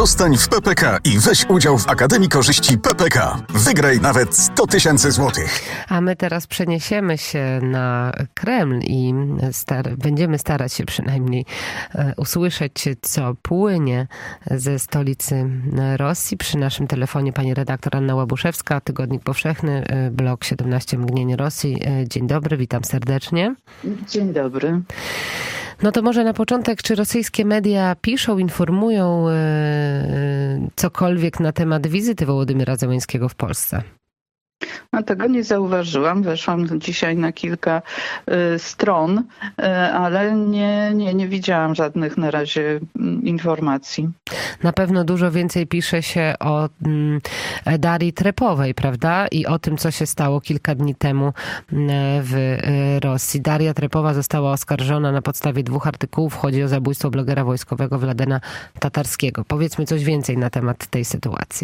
Zostań w PPK i weź udział w Akademii Korzyści PPK. Wygraj nawet 100 000 złotych. A my teraz przeniesiemy się na Kreml i będziemy starać się przynajmniej usłyszeć, co płynie ze stolicy Rosji. Przy naszym telefonie pani redaktor Anna Łabuszewska, Tygodnik Powszechny, blog 17 mgnień Rosji. Dzień dobry, witam serdecznie. Dzień dobry. No to może na początek, czy rosyjskie media piszą, informują cokolwiek na temat wizyty Wołodymyra Zełenskiego w Polsce? No, tego nie zauważyłam. Weszłam dzisiaj na kilka stron, ale nie widziałam żadnych na razie informacji. Na pewno dużo więcej pisze się o Darii Trepowej, prawda? I o tym, co się stało kilka dni temu w Rosji. Daria Trepowa została oskarżona na podstawie 2 artykułów. Chodzi o zabójstwo blogera wojskowego Władena Tatarskiego. Powiedzmy coś więcej na temat tej sytuacji.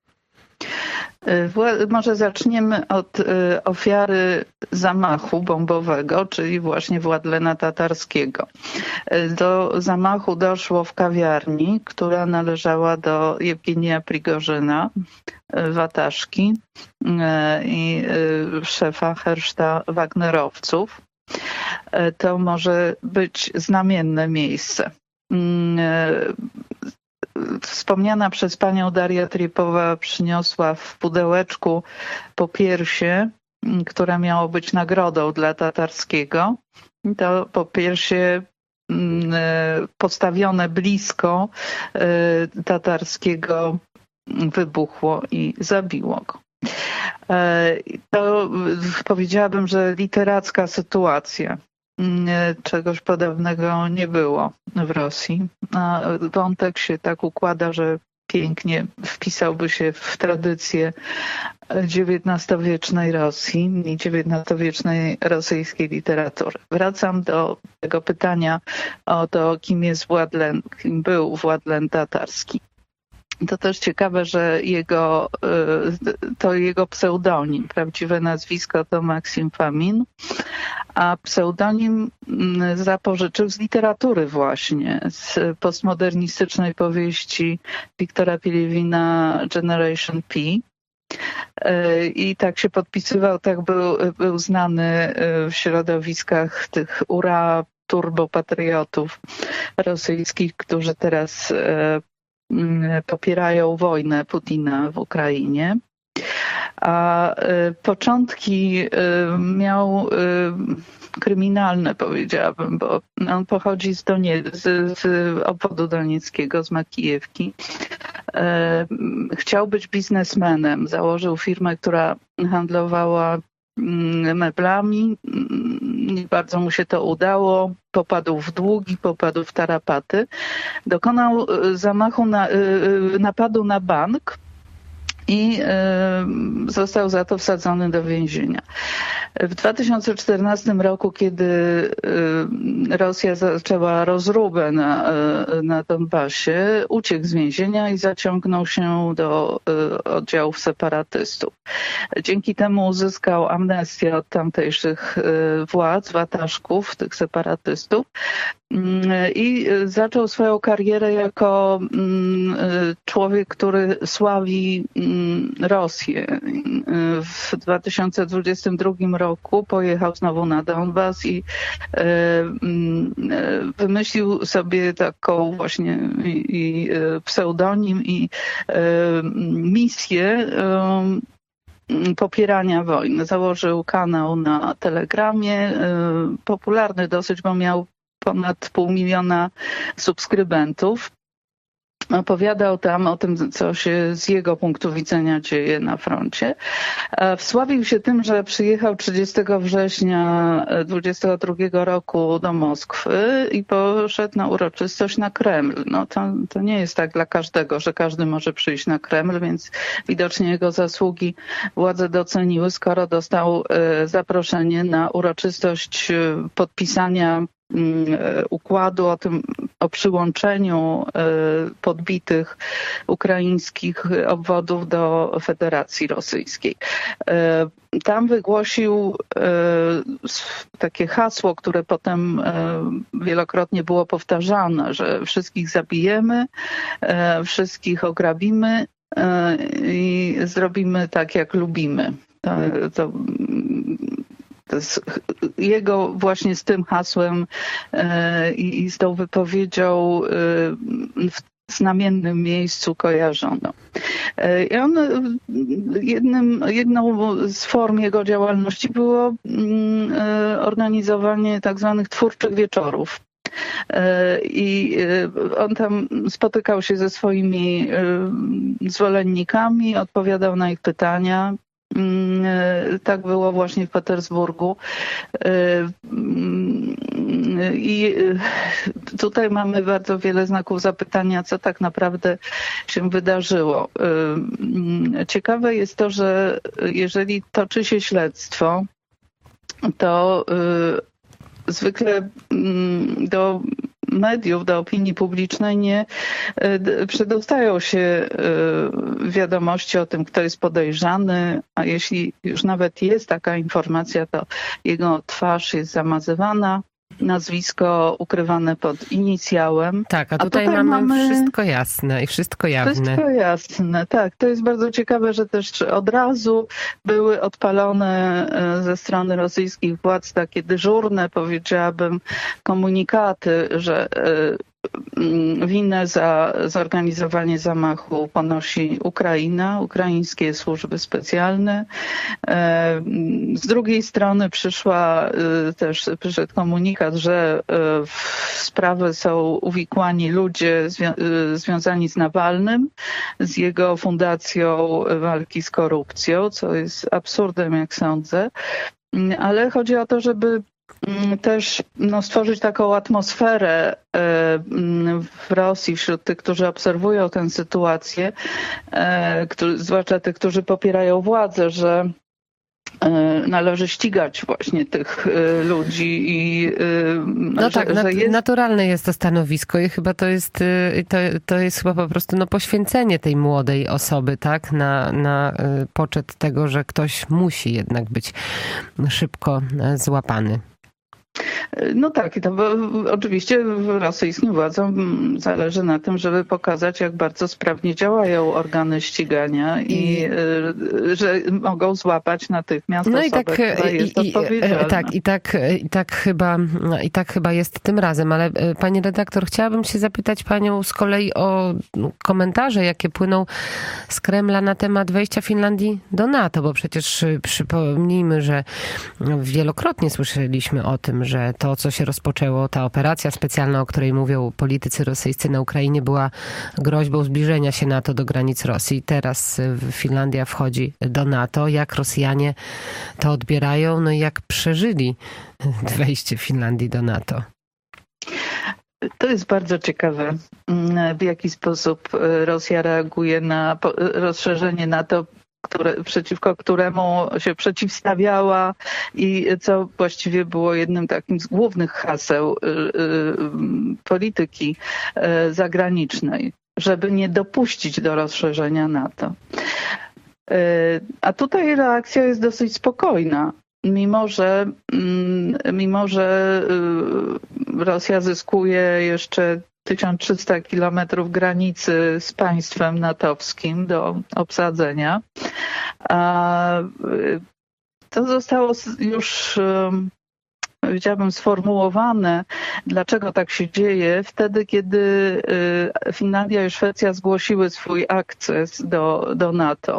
Może zaczniemy od ofiary zamachu bombowego, czyli właśnie Władlena Tatarskiego. Do zamachu doszło w kawiarni, która należała do Jewgenija Prigorzyna, Wataszki i szefa herszta Wagnerowców. To może być znamienne miejsce. Wspomniana przez panią Daria Trepowa przyniosła w pudełeczku popiersie, które miało być nagrodą dla Tatarskiego. To popiersie postawione blisko Tatarskiego wybuchło i zabiło go. To powiedziałabym, że literacka sytuacja. Czegoś podobnego nie było w Rosji. A wątek się tak układa, że pięknie wpisałby się w tradycję XIX-wiecznej Rosji i XIX-wiecznej rosyjskiej literatury. Wracam do tego pytania o to, kim był Władlen Tatarski. To też ciekawe, że to jego pseudonim, prawdziwe nazwisko to Maksim Famin, a pseudonim zapożyczył z literatury właśnie, z postmodernistycznej powieści Wiktora Pielewina Generation P. I tak się podpisywał, tak był znany w środowiskach tych turbopatriotów rosyjskich, którzy teraz popierają wojnę Putina w Ukrainie. A początki miał kryminalne, powiedziałabym, bo on pochodzi z obwodu donieckiego, z Makijewki. Chciał być biznesmenem. Założył firmę, która handlowała meblami. Nie bardzo mu się to udało. Popadł w długi, popadł w tarapaty. Dokonał napadu na bank i został za to wsadzony do więzienia. W 2014 roku, kiedy Rosja zaczęła rozróbę na Donbasie, uciekł z więzienia i zaciągnął się do oddziałów separatystów. Dzięki temu uzyskał amnestię od tamtejszych władz, wataszków, tych separatystów, i zaczął swoją karierę jako człowiek, który sławi Rosję. W 2022 roku pojechał znowu na Donbas i wymyślił sobie taką właśnie pseudonim i misję popierania wojny. Założył kanał na Telegramie, popularny dosyć, bo miał ponad 500 000 subskrybentów. Opowiadał tam o tym, co się z jego punktu widzenia dzieje na froncie. Wsławił się tym, że przyjechał 30 września 2022 roku do Moskwy i poszedł na uroczystość na Kreml. No to nie jest tak dla każdego, że każdy może przyjść na Kreml, więc widocznie jego zasługi władze doceniły, skoro dostał zaproszenie na uroczystość podpisania układu o tym o przyłączeniu podbitych ukraińskich obwodów do Federacji Rosyjskiej. Tam wygłosił takie hasło, które potem wielokrotnie było powtarzane, że wszystkich zabijemy, wszystkich ograbimy i zrobimy tak, jak lubimy. To jest jego właśnie z tym hasłem i z tą wypowiedzią w znamiennym miejscu kojarzono. I on, jedną z form jego działalności było organizowanie tak zwanych twórczych wieczorów. I on tam spotykał się ze swoimi zwolennikami, odpowiadał na ich pytania. Tak było właśnie w Petersburgu. I tutaj mamy bardzo wiele znaków zapytania, co tak naprawdę się wydarzyło. Ciekawe jest to, że jeżeli toczy się śledztwo, to zwykle do mediów, do opinii publicznej nie przedostają się wiadomości o tym, kto jest podejrzany, a jeśli już nawet jest taka informacja, to jego twarz jest zamazywana, nazwisko ukrywane pod inicjałem. Tak, a tutaj mamy wszystko jasne i wszystko jawne. Wszystko jasne, tak. To jest bardzo ciekawe, że też od razu były odpalone ze strony rosyjskich władz takie dyżurne, powiedziałabym, komunikaty, że winę za zorganizowanie zamachu ponosi Ukraina, ukraińskie służby specjalne. Z drugiej strony przyszedł komunikat, że w sprawę są uwikłani ludzie związani z Nawalnym, z jego fundacją walki z korupcją, co jest absurdem, jak sądzę. Ale chodzi o to, żeby też stworzyć taką atmosferę w Rosji wśród tych, którzy obserwują tę sytuację, zwłaszcza tych, którzy popierają władzę, że należy ścigać właśnie tych ludzi i naturalne jest to stanowisko i chyba to jest chyba po prostu poświęcenie tej młodej osoby, tak, na poczet tego, że ktoś musi jednak być szybko złapany. No tak, bo oczywiście rosyjskim władzom zależy na tym, żeby pokazać, jak bardzo sprawnie działają organy ścigania i że mogą złapać natychmiast osobę, która jest odpowiedzialna. I tak chyba jest tym razem, ale pani redaktor, chciałabym się zapytać panią z kolei o komentarze, jakie płyną z Kremla na temat wejścia Finlandii do NATO, bo przecież przypomnijmy, że wielokrotnie słyszeliśmy o tym, że to, co się rozpoczęło, ta operacja specjalna, o której mówią politycy rosyjscy na Ukrainie, była groźbą zbliżenia się NATO do granic Rosji. Teraz Finlandia wchodzi do NATO. Jak Rosjanie to odbierają? No i jak przeżyli wejście Finlandii do NATO? To jest bardzo ciekawe, w jaki sposób Rosja reaguje na rozszerzenie NATO, przeciwko któremu się przeciwstawiała i co właściwie było jednym takim z głównych haseł polityki zagranicznej, żeby nie dopuścić do rozszerzenia NATO. A tutaj reakcja jest dosyć spokojna. Mimo że Rosja zyskuje jeszcze 1300 kilometrów granicy z państwem natowskim do obsadzenia. To zostało już, powiedziałabym, sformułowane, dlaczego tak się dzieje, wtedy, kiedy Finlandia i Szwecja zgłosiły swój akces do NATO.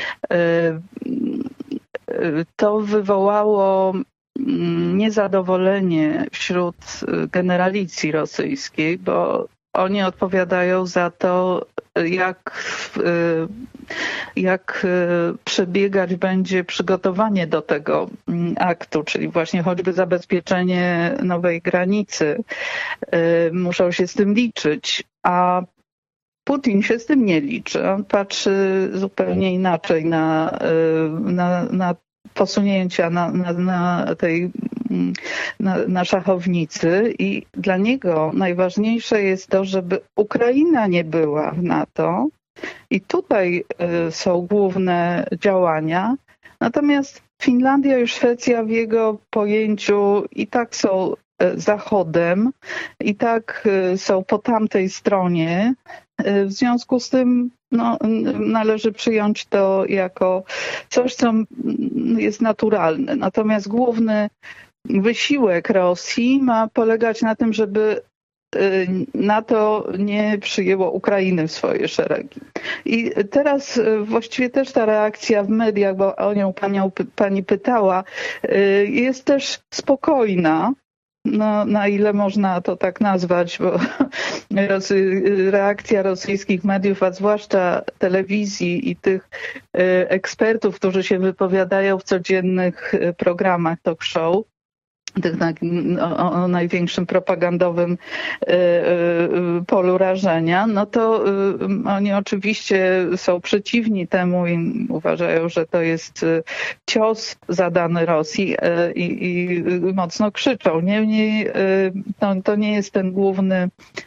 To wywołało niezadowolenie wśród generalicji rosyjskiej, bo oni odpowiadają za to, jak przebiegać będzie przygotowanie do tego aktu, czyli właśnie choćby zabezpieczenie nowej granicy. Muszą się z tym liczyć, a Putin się z tym nie liczy. On patrzy zupełnie inaczej na posunięcia na szachownicy i dla niego najważniejsze jest to, żeby Ukraina nie była w NATO i tutaj są główne działania. Natomiast Finlandia i Szwecja w jego pojęciu i tak są Zachodem, i tak są po tamtej stronie. W związku z tym należy przyjąć to jako coś, co jest naturalne. Natomiast główny wysiłek Rosji ma polegać na tym, żeby NATO nie przyjęło Ukrainy w swoje szeregi. I teraz właściwie też ta reakcja w mediach, bo o nią pani pytała, jest też spokojna. Na ile można to tak nazwać, bo reakcja rosyjskich mediów, a zwłaszcza telewizji i tych ekspertów, którzy się wypowiadają w codziennych programach talk show, tych o największym propagandowym polu rażenia, no to oni oczywiście są przeciwni temu i uważają, że to jest cios zadany Rosji i mocno krzyczą. Niemniej to nie jest ten główny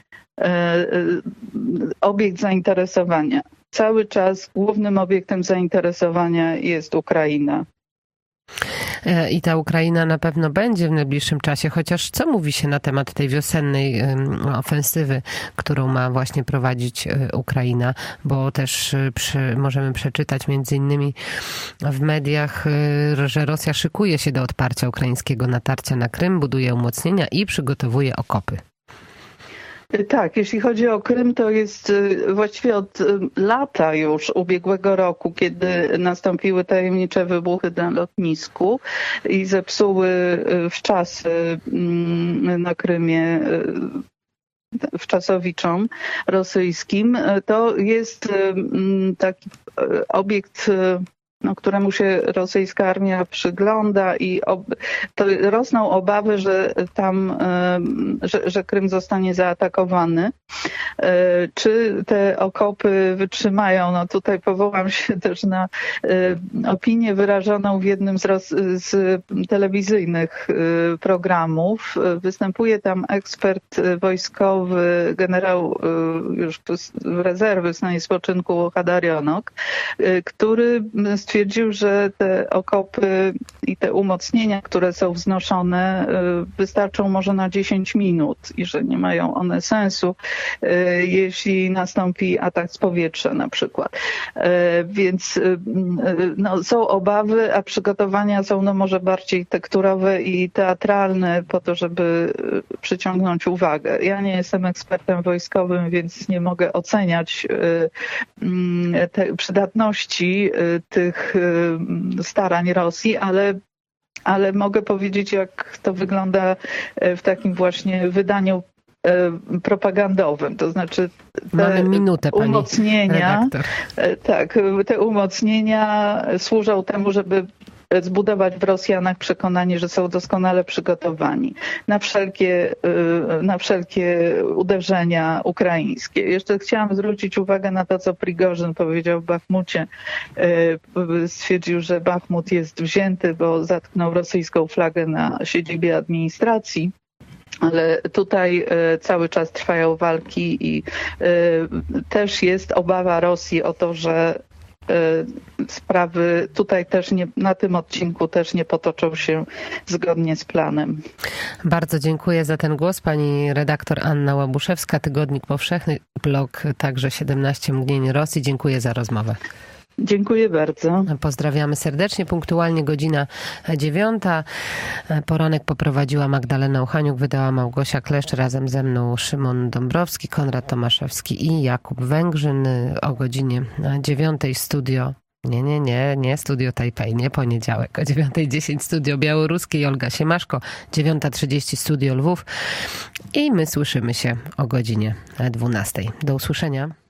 obiekt zainteresowania. Cały czas głównym obiektem zainteresowania jest Ukraina. I ta Ukraina na pewno będzie w najbliższym czasie, chociaż co mówi się na temat tej wiosennej ofensywy, którą ma właśnie prowadzić Ukraina, bo też możemy przeczytać między innymi w mediach, że Rosja szykuje się do odparcia ukraińskiego natarcia na Krym, buduje umocnienia i przygotowuje okopy. Tak, jeśli chodzi o Krym, to jest właściwie od lata już ubiegłego roku, kiedy nastąpiły tajemnicze wybuchy na lotnisku i zepsuły wczasy na Krymie wczasowiczom rosyjskim. To jest taki obiekt, któremu się rosyjska armia przygląda i rosną obawy, że tam, że Krym zostanie zaatakowany. Czy te okopy wytrzymają? No tutaj powołam się też na opinię wyrażoną w jednym z telewizyjnych programów. Występuje tam ekspert wojskowy, generał już rezerwy w stanie spoczynku Hadarionok, który stwierdził, że te okopy i te umocnienia, które są wznoszone, wystarczą może na 10 minut i że nie mają one sensu, jeśli nastąpi atak z powietrza na przykład. Więc są obawy, a przygotowania są może bardziej tekturowe i teatralne po to, żeby przyciągnąć uwagę. Ja nie jestem ekspertem wojskowym, więc nie mogę oceniać przydatności tych starań Rosji, ale mogę powiedzieć, jak to wygląda w takim właśnie wydaniu propagandowym. To znaczy mamy minutę, pani umocnienia, redaktor. Tak, te umocnienia służą temu, żeby zbudować w Rosjanach przekonanie, że są doskonale przygotowani na wszelkie uderzenia ukraińskie. Jeszcze chciałam zwrócić uwagę na to, co Prigorzyn powiedział w Bachmucie. Stwierdził, że Bachmut jest wzięty, bo zatknął rosyjską flagę na siedzibie administracji. Ale tutaj cały czas trwają walki i też jest obawa Rosji o to, że sprawy tutaj też na tym odcinku też nie potoczą się zgodnie z planem. Bardzo dziękuję za ten głos. Pani redaktor Anna Łabuszewska, Tygodnik Powszechny, blog także 17 mgnień Rosji. Dziękuję za rozmowę. Dziękuję bardzo. Pozdrawiamy serdecznie. Punktualnie godzina 9. Poranek poprowadziła Magdalena Uchaniuk, wydała Małgosia Kleszcz, razem ze mną Szymon Dąbrowski, Konrad Tomaszewski i Jakub Węgrzyn. O godzinie 9 studio. Nie, Studio Tajpej, nie poniedziałek. O 9:10 Studio Białoruskie i Olga Siemaszko, 9:30 Studio Lwów i my słyszymy się o godzinie 12. Do usłyszenia.